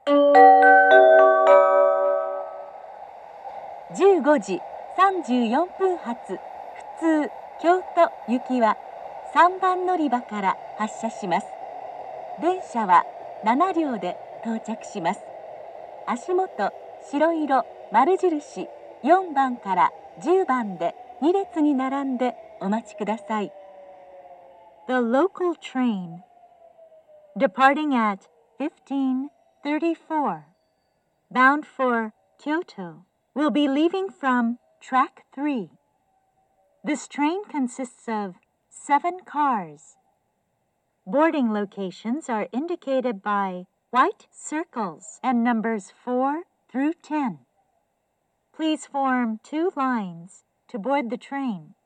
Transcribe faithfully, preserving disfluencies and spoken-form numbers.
じゅうごじさんじゅうよんぷん発普通京都行きはさんばん乗り場から発車します。電車はななりょうで到着します。足元白色丸印よんばんからじゅうばんでに列に並んでお待ちください。The local train departing at fifteen thirty-four bound for Kyoto will be leaving from track three. This train consists of seven cars. Boarding locations are indicated by white circles and numbers four through ten. Please form two lines to board the train.